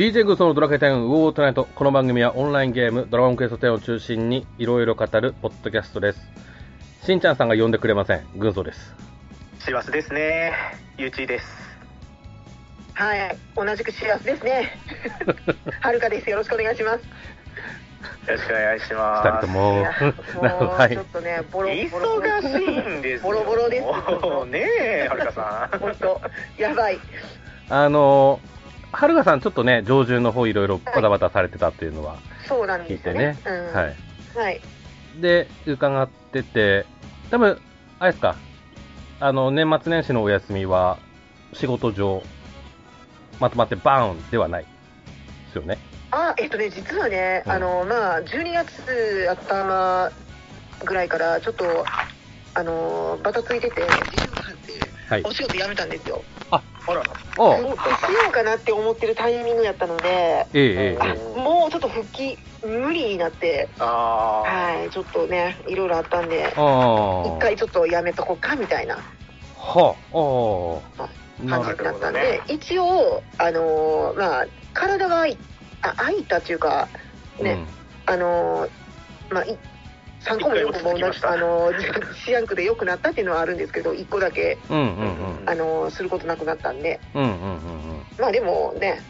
DJ グースのドラクエ10ウォートナイト。この番組はオンラインゲームドラゴンクエスト10を中心にいろいろ語るポッドキャストです。しんちゃんさんが呼んでくれません。軍曹です。 シワスですね。ゆうちーです。 はい、同じくシワスですね。はるかです。よろしくお願いします。 よろしくお願いします。 二人とも。 もうちょっとね、ボロボロ忙しいんですよ。 ボロボロです。 ねえ、はるかさん。 本当やばい。 はるかさんちょっとね、上旬の方いろいろバタバタされてたっていうのはそうなん聞いですよね。 てね。はい。 はい。 で、伺ってて、多分、あれですか、年末年始のお休みは仕事上、まとまってバーンではないですよね。 実はね、12月頭ぐらいからちょっと、バタついてて、自由があって、お仕事辞めたんですよ。 あら。 しようかなって思ってるタイミングやったので、もうちょっと復帰無理になって、はい、ちょっとね、いろいろあったんで、一回ちょっとやめとこうかみたいな感じになったんで、一応、体が空いたっていうか、ね、3個も4個もシヤンクで良くなったっていうのはあるんですけど、1個だけ、することなくなったんで、まあでもね、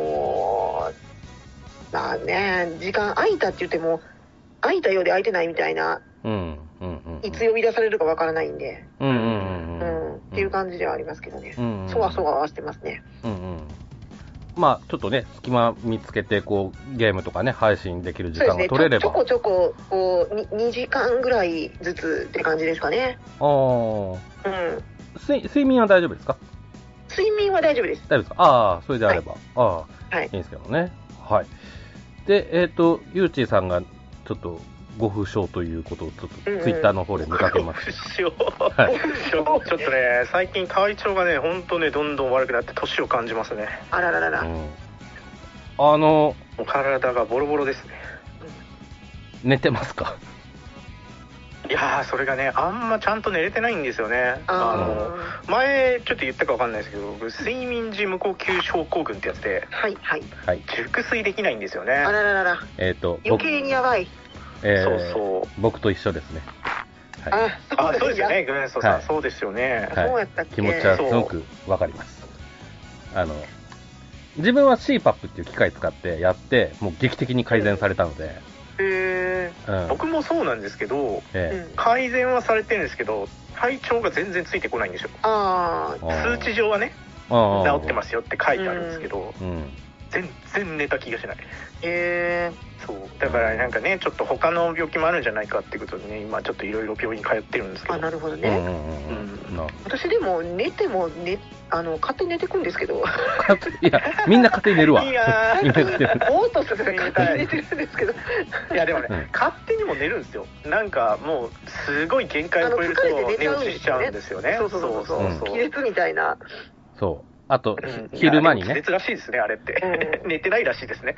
時間空いたって言っても、空いたようで空いてないみたいな、いつ呼び出されるかわからないんで、っていう感じではありますけどね、そわそわはしてますね。 まあちょっとね、隙間見つけてこうゲームとかね配信できる時間が取れれば、 ちょこちょここう2時間ぐらいずつって感じですかね。 睡眠は大丈夫ですか？ 睡眠は大丈夫です。 大丈夫ですか？それであれば、いいんですけどね。はい。で、ゆうちーさんがちょっとご不詳ということをちょっとツイッターの方で見かけました。 ちょっとね、最近体調がね、ほんとね、どんどん悪くなって年を感じますね。 あらららら。 もう体がボロボロですね。 寝てますか？ いやー、それがね、あんまちゃんと寝れてないんですよね。前ちょっと言ったかわかんないですけど、睡眠時無呼吸症候群ってやつで、熟睡できないんですよね。 あらららら。余計にやばい。 僕と一緒ですね。 そうですよね、グレンソさん、そうですよね。 そうやったっけ？ 気持ちはすごくわかります。自分は CPAP っていう機械使ってやって、もう劇的に改善されたので。 僕もそうなんですけど、改善はされてるんですけど、体調が全然ついてこないんですよ。数値上はね、治ってますよって書いてあるんですけど、全然寝た気がしない。そうだからなんかね、ちょっと他の病気もあるんじゃないかっていうことでね、今ちょっといろいろ病院通ってるんですけど。 なるほどね。私でも寝ても勝手に寝てくんですけど。 いや、みんな勝手に寝るわ。 いやー、ぼーっとするから勝手に寝てるんですけど。 いやでもね、勝手にも寝るんですよ。なんかもうすごい限界を超えると寝落ちしちゃうんですよね。 そう気絶みたいな。 そう。あと、昼間にね。 気絶らしいですね、あれって。寝てないらしいですね。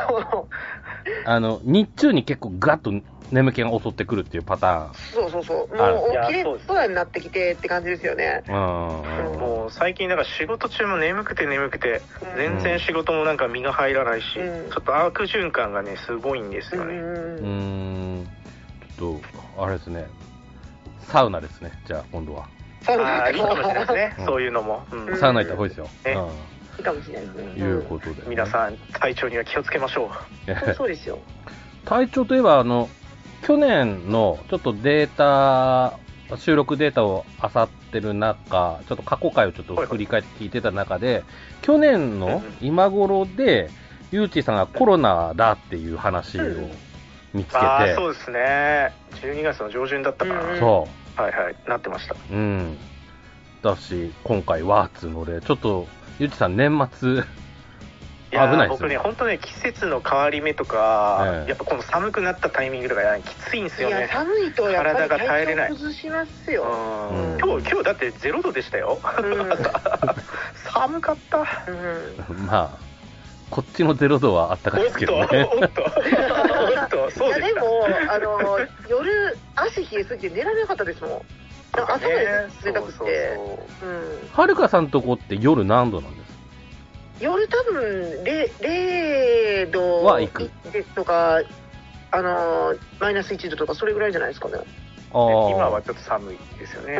日中に結構ガッと眠気が襲ってくるっていうパターン。 そう。もう起きれそうになってきてって感じですよね。 もう最近なんか仕事中も眠くて、全然仕事もなんか身が入らないし、ちょっと悪循環がね、すごいんですよね。 ちょっと、あれですね。サウナですね、じゃあ今度は。 いいかもしれないですね、そういうのも。 サウナ行った方がいいですよ。 いいかもしれないですね。 いうことで。 皆さん、体調には気をつけましょう。そうですよ。 体調といえば、去年のちょっとデータ、収録データを漁ってる中、ちょっと過去回をちょっと振り返って聞いてた中で、去年の今頃で、ゆうちーさんがコロナだっていう話を見つけて。 そうですね。12月の上旬だったかな。 そう。 なってました。 だし、今回はっつうので、ちょっと、ゆうちさん年末、危ないですよね。 僕ね、本当ね、季節の変わり目とか、やっぱこの寒くなったタイミングとかきついんですよね。 いや、寒いとやっぱり体調崩しますよ。 今日だって0度でしたよ。寒かった。 まあ、こっちの0度はあったかいですけどね。 いやでも夜足冷えすぎて寝られなかったですもん。朝まで寝たくて。 はるかさんとこって夜何度なんですか？ 夜多分0度は行くとかマイナス1度とかそれぐらいじゃないですかね。 今はちょっと寒いですよね。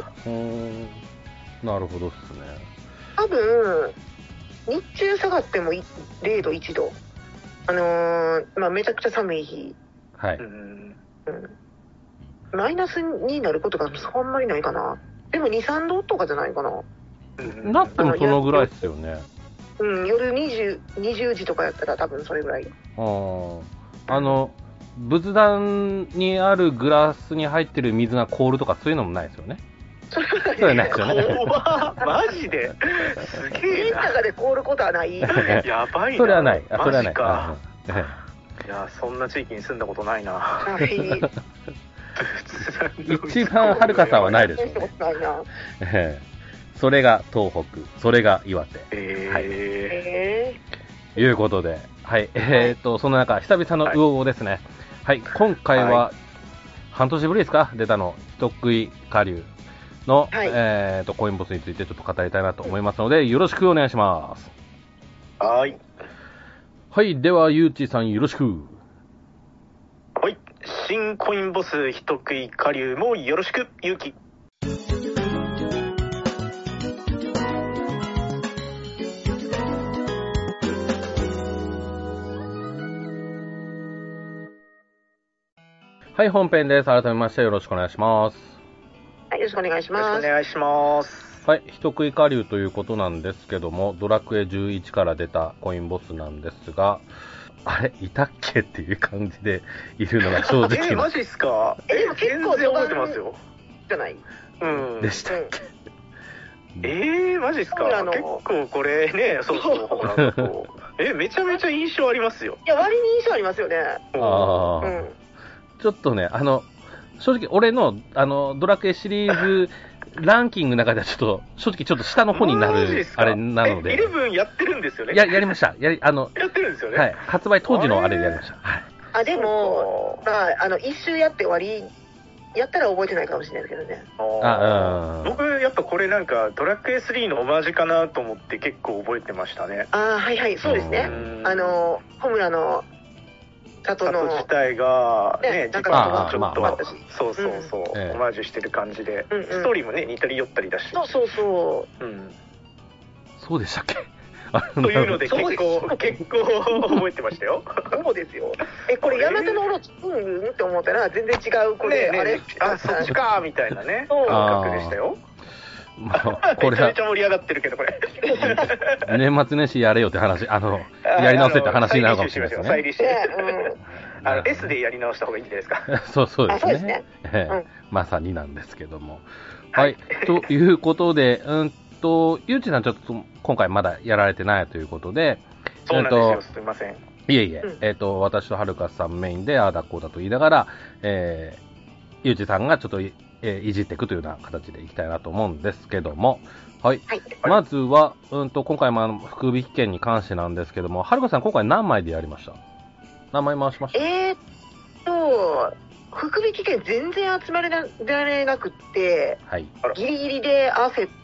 なるほどっすね。 多分日中下がっても0度1度めちゃくちゃ寒い日、 はい、 マイナスになることがそんなにないかな。でも 2,3 度とかじゃないかな。 なってもそのぐらいですよね。 夜20時とかやったら多分それぐらい。 仏壇にあるグラスに入ってる水が凍るとかそういうのもないですよね。 それはないですよね。 マジですげえな。 家の中で凍ることはない。 やばいな。 それはない。それはない。 いや、そんな地域に住んだことないな。 一番はるかさんはないですよね。それが東北、それが岩手。いうことで、はい。その中、久々の魚ですね。はい。今回は、半年ぶりですか出たの、人食い下流の、コインボスについてちょっと語りたいなと思いますので、よろしくお願いします。 はい。 はい。では、ゆうちさんよろしく。 はい。新コインボス人食い下流もよろしく、ゆうき。 はい、本編です。改めましてよろしくお願いします。 はい、よろしくお願いします。 よろしくお願いします。 はい、人食い下流ということなんですけども、ドラクエ11から出たコインボスなんですが、あれ、いたっけっていう感じでいるのが正直マジっすか。 でも結構覚えてますよ。 じゃない。 でしたっけ。マジっすか。結構これね、そうめちゃめちゃ印象ありますよ。 いや、割に印象ありますよね。 ちょっとね、正直俺の、ドラクエシリーズランキングの中ではちょっと、正直ちょっと下の方になる、あれなので。 11やってるんですよね。 やりました。やってるんですよね。 はい。発売当時のあれでやりました。はい。 でも、一周やって終わり、やったら覚えてないかもしれないですけどね。 僕、やっぱこれなんか、ドラクエ3のオマージュかなと思って結構覚えてましたね。 はいはい、そうですね。ホムラの、里自体がね、 なんかちょっとそうオマージュしてる感じで、ストーリーもね似たり寄ったりだし、 そうでしたっけというので結構覚えてましたよ。 そうですよ。これヤマタノオロチって思ったら全然違う、これあれそっちかみたいなね感覚でしたよ。めちゃめちゃ盛り上がってるけど、これ年末年始やれよって話、やり直せって話になるかもしれないですね。 再履修 S でやり直した方がいいんじゃないですか。そうですね。まさになんですけども。はい。ということで、ゆうちさんちょっと今回まだやられてないということで、 そうなんですよ、すみません。 いえ、私とはるかさんメインでああだこうだと言いながら、ゆうちさんがちょっといじっていくというような形でいきたいなと思うんですけども、はい。まずは、今回も福引券に関してなんですけども、はるかさん今回何枚でやりました？何枚回しました？ 福引券全然集まられなくって、ギリギリで焦って、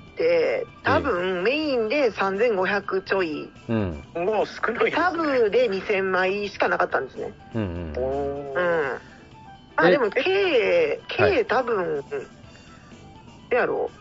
多分メインで3500ちょい、 もう少ないですね。 サブで2000枚しかなかったんですね。でも計多分であろ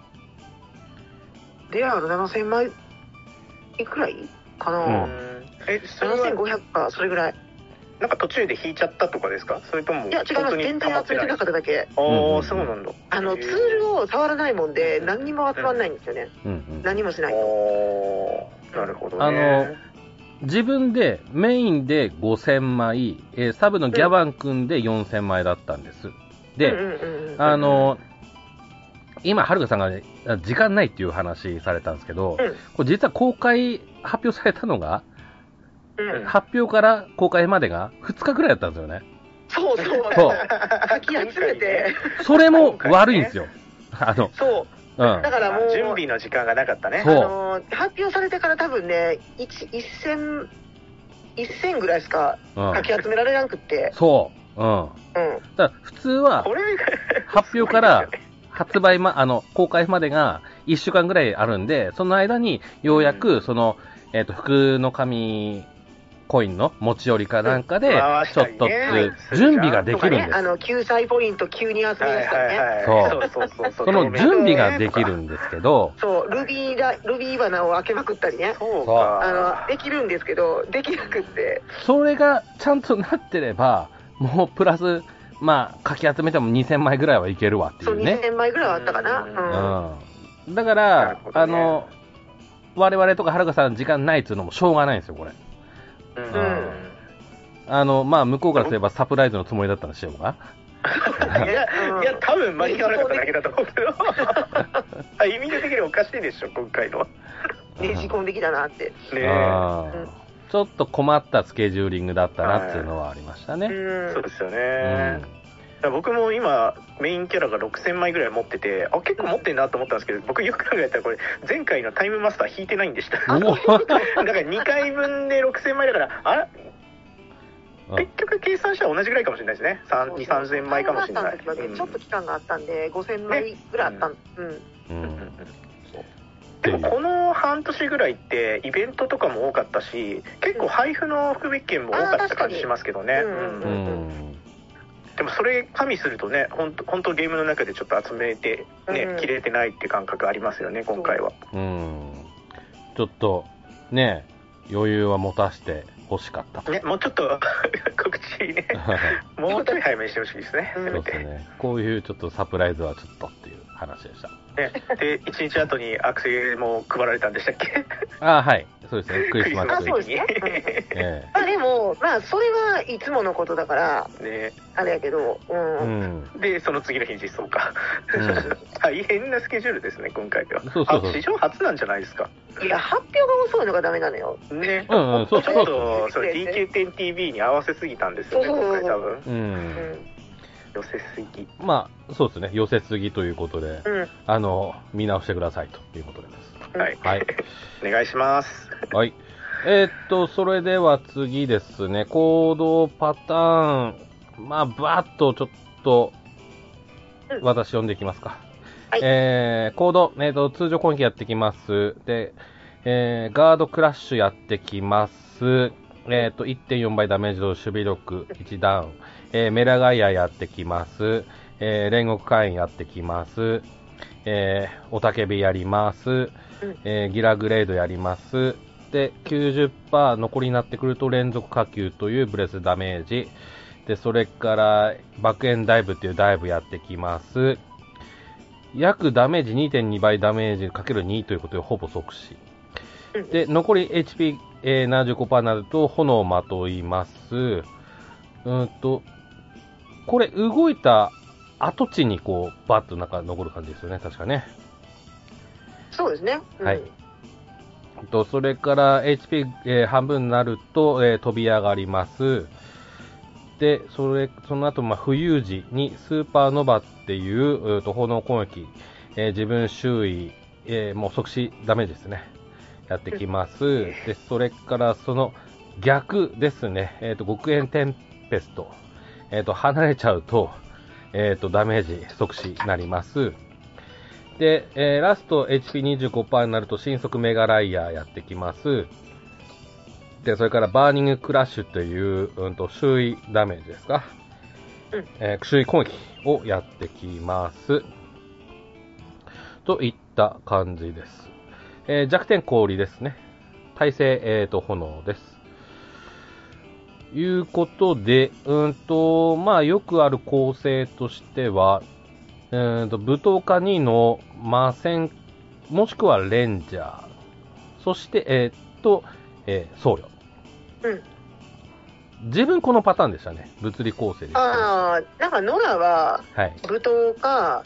7000枚いくらいかな。7500かそれぐらい。 なんか途中で引いちゃったとかですか？それともいや違います。全然集めてなかっただけ。 そうなんだ。 ツールを触らないもんで何にも集まんないんですよね。何もしないと。 なるほどね。 自分でメインで5000枚、サブのギャバン君で4000枚だったんです。で、今、はるかさんが、ね、時間ないっていう話されたんですけど、これ実は公開発表されたのが、発表から公開までが2日くらいだったんですよね。 そう。かき集めて。 それも悪いんですよ。 そう。だからもう準備の時間がなかったね。 発表されてから多分ね1000ぐらいしかかき集められなくて、 だから普通は発表から発売公開までが1週間ぐらいあるんで、その間にようやくその福の神コインの持ち寄りかなんかで、ちょっと準備ができるんです。 救済ポイント急に集め出したりね。 そう。その準備ができるんですけど、 そう、ルビー花を開けまくったりね。そう。できるんですけど、できなくって。 それがちゃんとなってれば、もうプラス、まあ、かき集めても2000枚ぐらいはいけるわっていうね。 そう、2000枚ぐらいはあったかな。 だから、我々とかはるかさん時間ないっつうのもしょうがないんですよ、これ。まあ、向こうからすればサプライズのつもりだったんでしょうが。 いや、多分間に合わなかっただけだと思うけど。タイミング的におかしいでしょ、今回のは。 ねじ込んできたなって。 ちょっと困ったスケジューリングだったなっていうのはありましたね。 そうですよね。僕も今メインキャラが6000枚ぐらい持ってて、結構持ってんなと思ったんですけど、僕よく考えたらこれ前回のタイムマスター引いてないんでした。だから2回分で6000枚だから、結局計算したら同じぐらいかもしれないですね。2,3000枚かもしれない。 ちょっと期間があったんで5000枚ぐらいあったん。 でもこの半年ぐらいってイベントとかも多かったし、結構配布の福引券も多かった感じしますけどね。でもそれ加味するとね、本当ゲームの中でちょっと集めてね、切れてないって感覚ありますよね、今回は。 ちょっとね、余裕は持たして欲しかったね、もうちょっと告知ね、もうちょい早めにしてほしいですね。 そうですね。こういうちょっとサプライズはちょっとっていう話でした。 ね、で1日後にアクセも配られたんでしたっけ？ はい。そうですね。クリスマスに。でも、まあ、それはいつものことだから、ね、あれやけど、 で、その次の日実装か。大変なスケジュールですね、今回は。 そう。 史上初なんじゃないですか。 いや、発表が遅いのがダメなのよ。 ね。ちょっと、それ DQ10TV に合わせすぎたんですよね、今回多分。寄せすぎ。 まあ、そうですね。寄せすぎということで、見直してくださいということです。 はい。お願いします。 はい。それでは次ですね。行動パターン。まあ、バーッとちょっと、私読んでいきますか。コード、通常攻撃やってきます。で、ガードクラッシュやってきます。1.4 倍ダメージと守備力1ダウン。メラガイアやってきます。煉獄火炎やってきます。おたけびやります。ギラグレードやります。で、90% 残りになってくると連続火球というブレスダメージ。で、それから、爆炎ダイブっていうダイブやってきます。約ダメージ 2.2 倍ダメージ ×2 ということでほぼ即死。で、残り HP75% になると炎をまといます。これ動いた跡地にこう、バッとなんか残る感じですよね、確かね。 そうですね。 はい。それから HP、半分になると、飛び上がります。で、その後、浮遊時にスーパーノバっていう、炎攻撃、自分周囲、もう即死ダメージですね。やってきます。で、それからその逆ですね。極限テンペスト。離れちゃうと、ダメージ即死になります。で、ラスト HP25% になると新速メガライヤーやってきます。で、それからバーニングクラッシュという、周囲ダメージですか。周囲攻撃をやってきます。といった感じです。弱点氷ですね。耐性、炎です。いうことで、まあ、よくある構成としては、武闘家2の魔戦、もしくはレンジャー、そして、僧侶。自分このパターンでしたね。物理構成です。 なんかノラは、武闘家、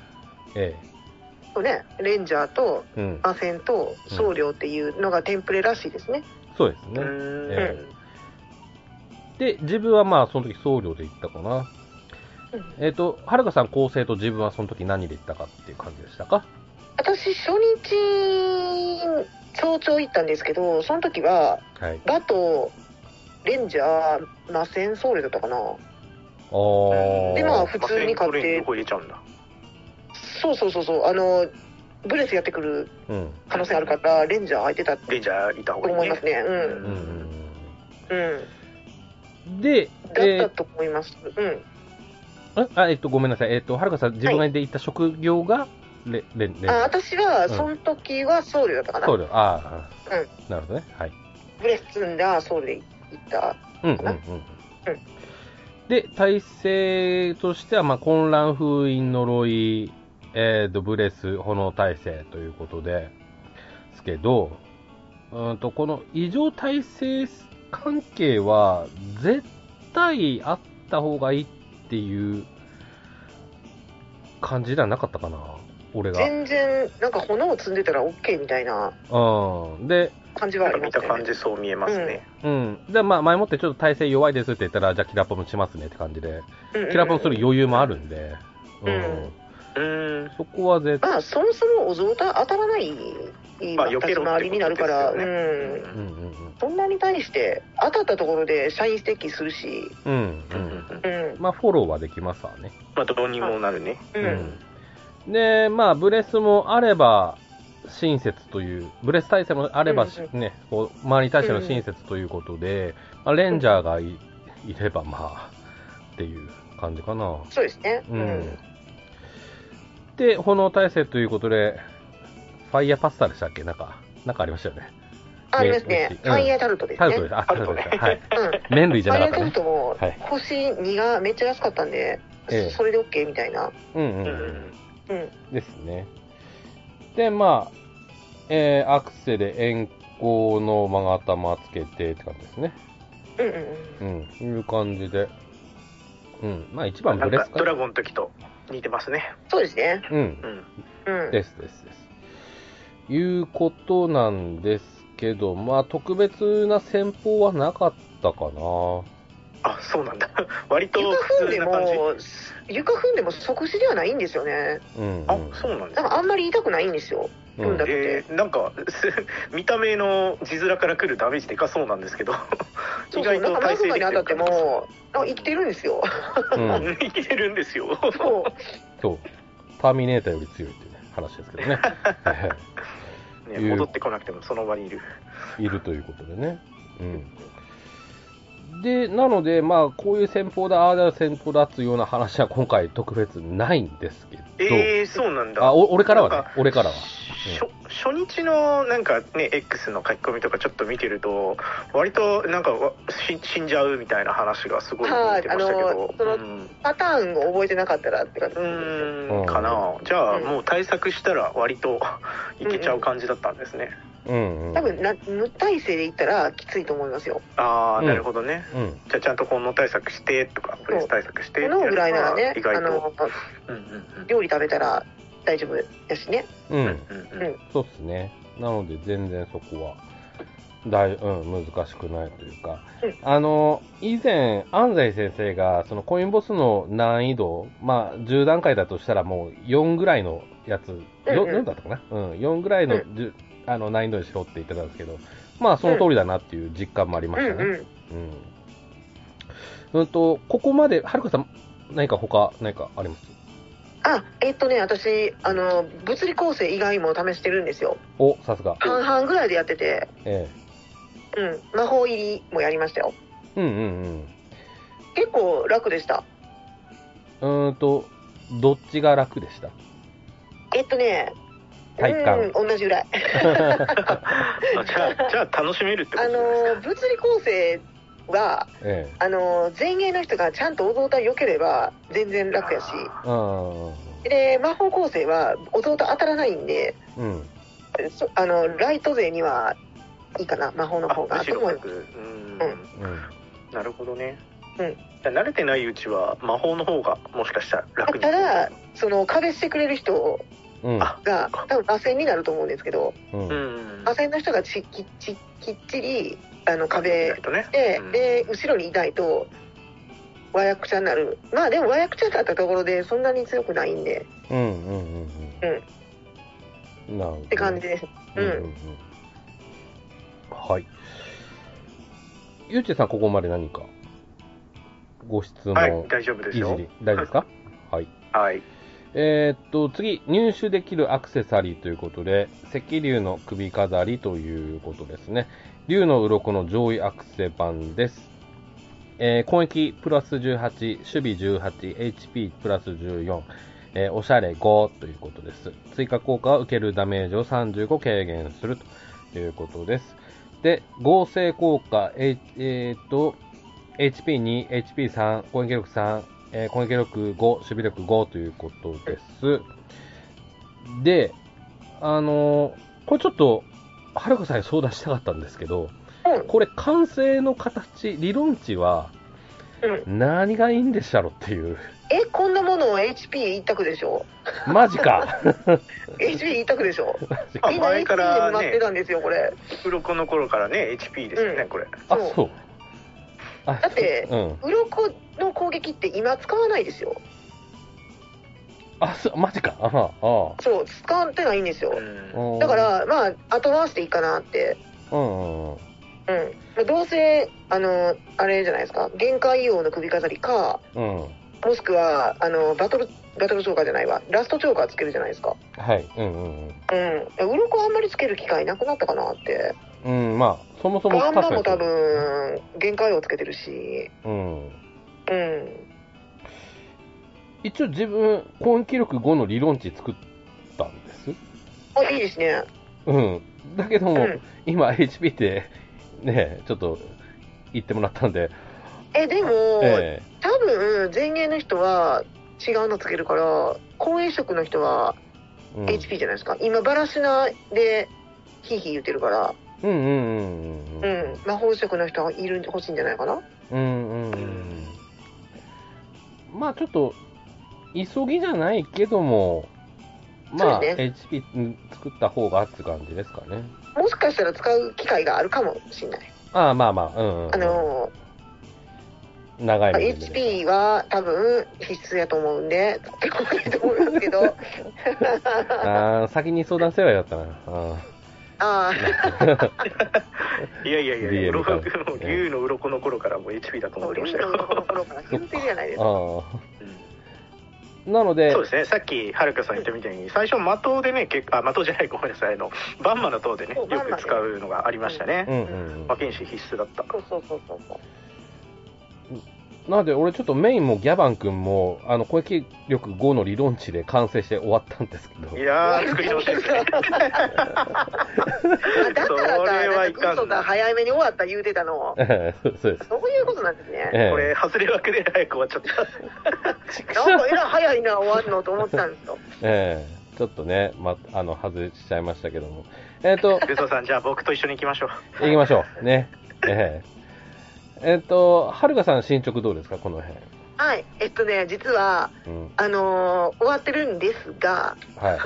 レンジャーと魔戦と僧侶っていうのがテンプレらしいですね。 そうですね。で、自分はまあその時僧侶で行ったかな。はるかさん構成と自分はその時何で行ったかっていう感じでしたか？ 私初日早朝行ったんですけど、その時は、バトレンジャー魔戦僧侶だったかな。でまあ普通に買って。 どこ入れちゃうんだ。 そうブレスやってくる可能性あるから、レンジャー空いてたレンジャーいた方がいい、ね、 と思いますね。 で、 だったと思います。 ごめんなさい。はるかさん、自分が言った職業が、 私は、その時は僧侶だったかな。 僧侶、なるほどね。はい。 ブレス積んだ僧侶で行ったかな。 で、体制としては、まあ、混乱、封印、呪い、ブレス、炎体制ということですけど、この異常体制関係は、絶対あった方がいいっていう感じではなかったかな、俺が。 全然、なんか炎を積んでたら OK みたいな。 で、 感じはありますね。 見た感じそう見えますね。 で、まあ、前もってちょっと体勢弱いですって言ったら、じゃあキラポンしますねって感じで、キラポンする余裕もあるんで、そこは絶対。 まあ、そもそもお像当たらない立ち回りになるから、そんなに対して当たったところでシャインステッキするし、 まあ、フォローはできますわね。 まあ、どうにもなるね。 で、まあ、ブレスもあれば、親切という、ブレス体制もあれば、ね、こう周りに対しての親切ということで、まあ、レンジャーがいれば、まあ、っていう感じかな。 そうですね。 で、炎体制ということで、ファイヤーパスタでしたっけ？なんかありましたよね。 ありますね。ファイヤータルトですね。 タルトです。はい。麺類じゃなかったね。 ファイヤータルトも、星2がめっちゃ安かったんで、それで OK みたいな。 ですね。で、まあ、アクセで円光の勾玉つけてって感じですね。いう感じで。まあ一番ブレスか。 ドラゴンの時と似てますね。 そうですね。 です。いうことなんですけど、まあ特別な戦法はなかったかな。 あ、そうなんだ。割と普通な感じ。 床踏んでも即死ではないんですよね。 あ、そうなんですか。あんまり痛くないんですよ。 なんか見た目の字面から来るダメージでかそうなんですけど、 意外と体勢に当たっても生きてるんですよ。 生きてるんですよ。 そう。ターミネーターより強いっていうね話ですけどね。 戻ってこなくてもその場にいるということでね。で、なので、まあ、こういう戦法だ、ああだ戦法だっていうような話は今回特別ないんですけど。 そうなんだ。 俺からはね。 初日のなんかね、X の書き込みとかちょっと見てると、割となんか死んじゃうみたいな話がすごい出てましたけど。 そのパターンを覚えてなかったらって感じかな。じゃあ、もう対策したら割といけちゃう感じだったんですね。 多分無耐性でいったらきついと思いますよ。 なるほどね。じゃあちゃんと炎対策してとかブレス対策して炎ぐらいならね、意外と料理食べたら大丈夫やしね。 そうですね。なので全然そこは難しくないというか、以前安西先生がそのコインボスの難易度、まあ10段階だとしたらもう4ぐらいのやつ、4だったかな、4ぐらいの難易度にしろって言ってたんですけど、まあその通りだなっていう実感もありましたね。ここまで、はるかさん、何かあります？ 私、物理構成以外も試してるんですよ。 お、さすが。 半々ぐらいでやってて、魔法入りもやりましたよ。結構楽でした。 どっちが楽でした？体感。 同じぐらい。 じゃあ楽しめるってことですか？ 物理構成は、前衛の人がちゃんとお像体良ければ全然楽やし、で魔法構成はお像体当たらないんで、ライト勢にはいいかな、魔法の方がと思います。 なるほどね。慣れてないうちは魔法の方がもしかしたら楽に。 ただその壁してくれる人が多分螺旋になると思うんですけど、螺旋の人がきっちり壁で後ろにいないと和訳者になる。まあでも和訳者だったところでそんなに強くないんで、って感じです。 はい。ゆうちさん、ここまで何かご質問、 大丈夫ですよ。 大丈夫ですか？はい。 次、入手できるアクセサリーということで、赤竜の首飾りということですね。竜の鱗の上位アクセ版です。攻撃プラス18、守備18、HP プラス14、おしゃれ5ということです。追加効果は受けるダメージを35軽減するということです。で、合成効果、HP2、HP3、攻撃力3、攻撃力5、守備力5ということです。で、これちょっと、はるかさんに相談したかったんですけど、これ完成の形、理論値は、何がいいんでしたろっていう。 こんなものを HP 一択でしょ。 マジか。 HP 一択でしょ。みんな HP で待ってたんですよ、これ。 鱗の頃からね、HP ですよね、これ。 あ、そう。 だって、鱗の攻撃って今使わないですよ。 マジか。 そう、使ってないんですよ。だから、まあ、後回していいかなって。どうせ、あれじゃないですか、限界硫黄の首飾りか、もしくは、バトルチョーカーじゃないわ、ラストチョーカーつけるじゃないですか。 はい。 鱗あんまりつける機会なくなったかなって。 まあ、そもそもガンマも多分、限界をつけてるし。 一応自分、攻撃力5の理論値作ったんです。 いいですね。 だけども、今 HP ってね、ちょっと言ってもらったんで。 でも、多分、前衛の人は違うのつけるから、後衛色の人は HP じゃないですか。今、バラシナでヒーヒー言ってるから。魔法色の人は欲しいんじゃないかな。 まあちょっと、急ぎじゃないけども、まあ、HP 作った方がって感じですかね。 もしかしたら使う機会があるかもしれない。 まあ、長い目で、 HP は多分必須やと思うんで、使ってこないと思うんですけど。 先に相談すればよかったな。 いや、竜の鱗の頃からもう HP だと思ってましたよ。竜の鱗の頃から言ってるじゃないですか。 なので、 そうですね、さっきはるかさん言ったみたいに、最初的でね、的じゃない、ごめんなさい、バンマの塔でね、よく使うのがありましたね。魔剣士必須だった。 そう。 なので、俺ちょっとメインもギャバン君も、攻撃力5の理論値で完成して終わったんですけど。 いやー、作り直しですね。だからグッドが早めに終わった言うてたの。 そうです。 そういうことなんですね。 これ、外れ枠で早く終わっちゃった。 なんか早いな、終わるのと思ったんですよ。 ちょっとね、外れしちゃいましたけども。 グソさん、じゃあ僕と一緒に行きましょう。 行きましょう。ね。はるかさん進捗どうですか、この辺。 はい、実は、終わってるんですが、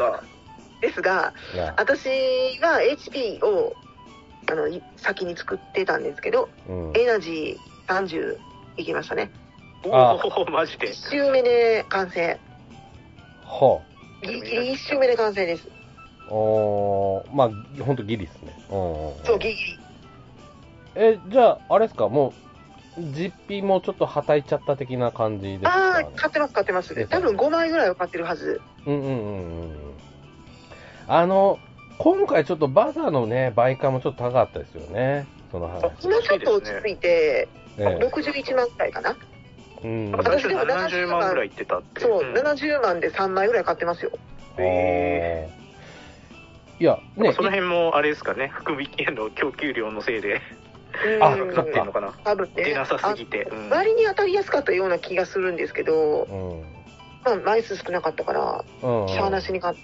私は HP を先に作ってたんですけど、エナジー30いきましたね。 マジで。 1周目で完成。ギリギリ1周目で完成です。 まあ、ほんとギリですね。 そう、ギリギリ。じゃあ、あれですか、もう、実費もちょっとはたいちゃった的な感じですか、ね。 買ってます。多分5枚ぐらいは買ってるはず。 今回ちょっとバザーのね、売価もちょっと高かったですよね。その話。 今ちょっと落ち着いて、61万くらいかな。 私でも70万ぐらいいってたって。 そう、70万で3枚ぐらい買ってますよ。 いや、ね。 その辺もあれですかね、福引きへの供給量のせいで。 買ってんのかな。多分ね。 出なさすぎて。 割に当たりやすかったような気がするんですけど、まあ枚数少なかったから、しゃあなしに買って。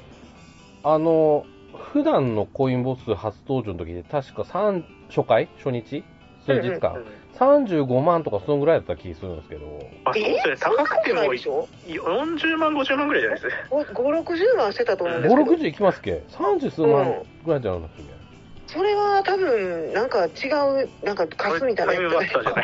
普段のコインボス初登場の時で確か初日数日間、35万とかそのぐらいだった気するんですけど。 それ高くても40万50万ぐらいじゃないですか。 560万してたと思うんですけど。 560いきますっけ。30数万ぐらいじゃないですか。 それは多分なんか違う、なんかカスみたいなやつタイムバッターじゃない。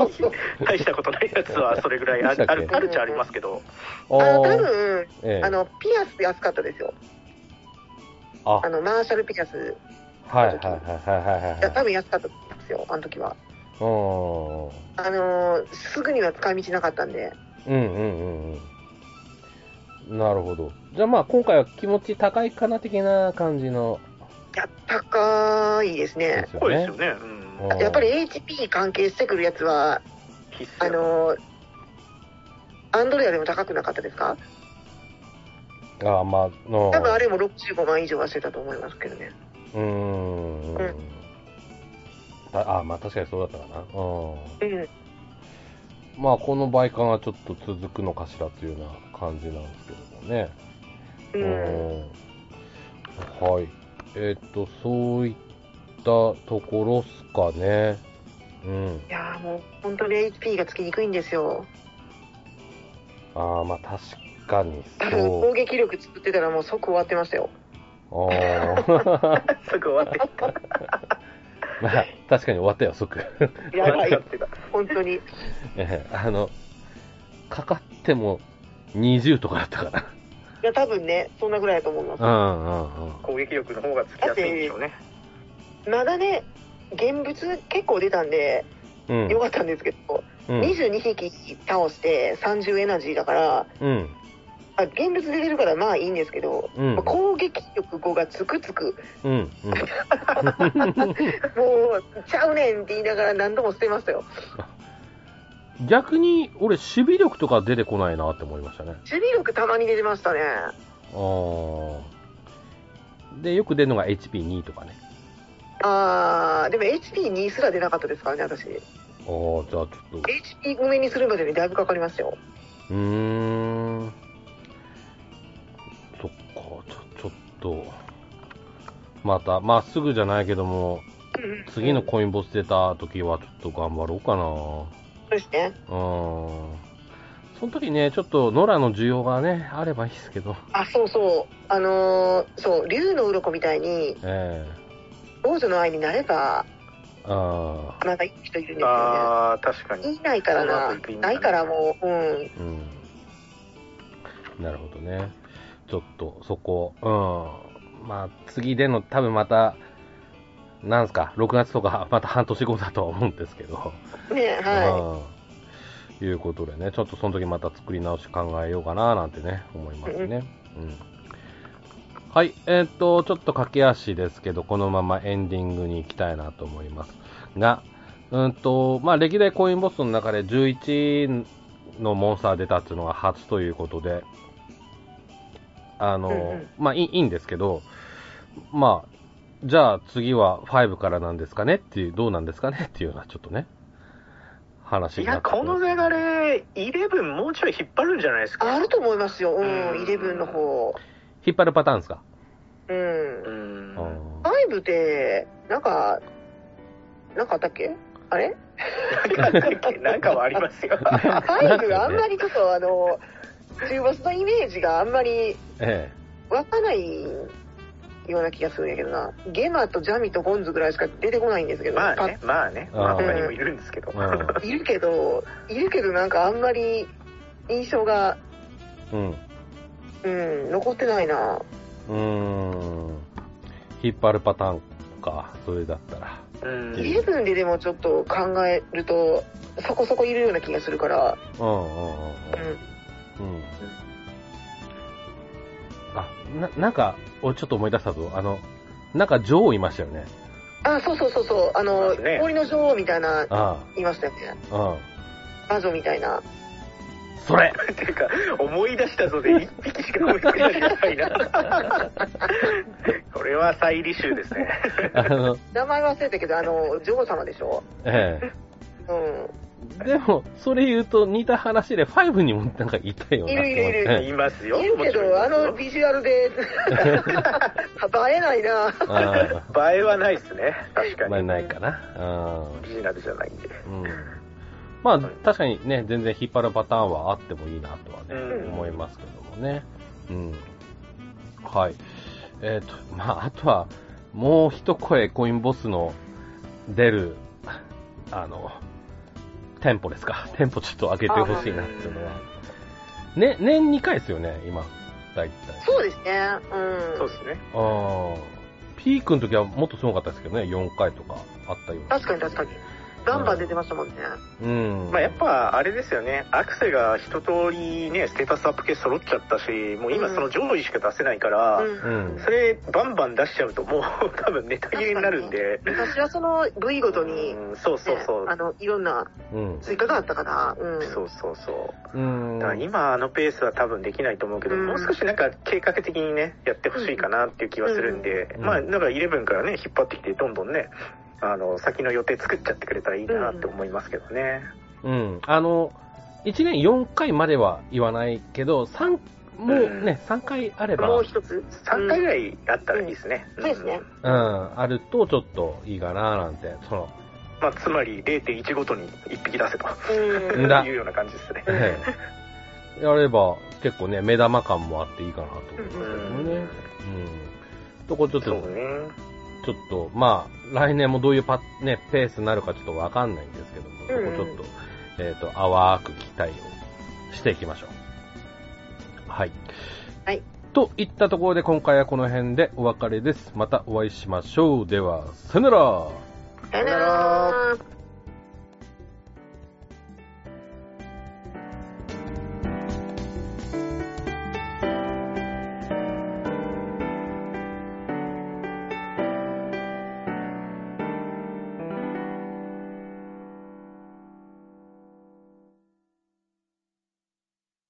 そう大したことないやつはそれぐらいあるっちゃありますけど。 多分ピアスで安かったですよ。マーシャルピアス。多分安かったですよ、あの時は。すぐには使い道なかったんで。 なるほど。じゃあまあ今回は気持ち高いかな的な感じの。 いや、高いですね。 そうですよね。 うん、やっぱり HP 関係してくるやつは、アンドレアでも高くなかったですか？ ああ、まあ、 多分あれも65万以上はしてたと思いますけどね。 まあ確かにそうだったかな。まあこの倍感はちょっと続くのかしらというような感じなんですけどもね。はい。そういったところっすかね。 いやもう本当に HP がつきにくいんですよ。 まあ確かにそう。 攻撃力作ってたらもう即終わってましたよ。即終わってた。 まあ確かに終わったよ、即。 やばいってた。本当に。 かかっても20とかだったかな。いや多分ね、そんなぐらいだと思います。 攻撃力の方がつきやすいんでしょうね。 まだね、現物結構出たんで、よかったんですけど、22匹倒して30エナジーだから、現物出てるからまあいいんですけど、攻撃力5がつく、もうちゃうねんって言いながら何度も捨てましたよ。 逆に俺守備力とか出てこないなって思いましたね。 守備力たまに出てましたね。 でよく出るのが HP2 とかね。 でも HP2 すら出なかったですからね、私。じゃあちょっと HP 埋めにするまでにだいぶかかりますよ。 そっか、ちょっとまたまっすぐじゃないけども、次のコインボス出た時はちょっと頑張ろうかな。 そうですね。 その時ね、ちょっとノラの需要がねあればいいですけど。 そうそう竜の鱗みたいに、王女の愛になればまだいい人いるんですよね。 確かに。 いないからないからもう、 なるほどね。ちょっとそこ、まあ次での多分またなんすか6月とかまた半年後だとは思うんですけど。 ね、 いうことでね、ちょっとその時また作り直し考えようかななんてね思いますね。はい、ちょっと駆け足ですけど、このままエンディングに行きたいなと思いますが、まあ、歴代コインボスの中で11のモンスター出たっていうのが初ということで、まあいいんですけど、まあ、じゃあ次は5からなんですかねっていう、どうなんですかねっていうようなちょっとね、話が。 いや、この流れ、11もうちょい引っ張るんじゃないですか。 あると思いますよ、11の方。 引っ張るパターンですか。 5って、なんかあったっけあれなんかはありますよ。 5があんまりちょっと中ボスのイメージがあんまり湧かないような気がするんやけどな。ゲマとジャミとゴンズぐらいしか出てこないんですけど。 まあね。他にもいるんですけど。 いるけどなんかあんまり印象が、残ってないな。 引っ張るパターンか、それだったら。 11ででもちょっと考えると、そこそこいるような気がするから。 なんか、俺ちょっと思い出したぞ。なんか女王いましたよね。 そう。氷の女王みたいな、いましたよね。魔女みたいな。 それっていうか、思い出したぞで1匹しか思いつかないな。これは再履修ですね。 名前忘れたけど、女王様でしょ。 でも、それ言うと似た話で5にもなんかいたよな。 いる。 いますよ。 いるけど、ビジュアルで、映えないな。 映えはないですね。確かに。 映えないかな。 オリジナルじゃないんで。 まあ、確かにね、全然引っ張るパターンはあってもいいなとはね、思いますけどもね。はい。まあ、あとは、もう一声コインボスの出る、テンポですか。テンポちょっと上げてほしいなっていうのは。ね、年2回ですよね、今。大体。 そうですね。 そうですね。 ピークの時はもっとすごかったですけどね、4回とかあったような。 確かに。 バンバン出てましたもんね。 うん。まあやっぱあれですよね。アクセが一通りね、ステータスアップ系揃っちゃったし、もう今その上位しか出せないから、それバンバン出しちゃうともう多分ネタ切れになるんで。 昔はその部位ごとに、 そうそうそう。 いろんな追加があったから。 そうそうそう。だから今ペースは多分できないと思うけど、もう少しなんか計画的にね、やってほしいかなっていう気はするんで、まあだから11からね、引っ張ってきてどんどんね、先の予定作っちゃってくれたらいいなって思いますけどね。 1年4回までは言わないけど、もうね、3回あれば。 もう一つ。 3回ぐらいあったらいいですね。 そうですね。 あるとちょっといいかななんて、 まあ、つまり 0.1 ごとに1匹出せというような感じですね。 やれば結構ね、目玉感もあっていいかなと思いますけどもね。そこちょっと、ちょっと、まあ、来年もどういうペースになるかちょっとわかんないんですけども、そこちょっと、淡く期待をしていきましょう。はい。 はい。 といったところで今回はこの辺でお別れです。またお会いしましょう。では、さよなら。 さよなら。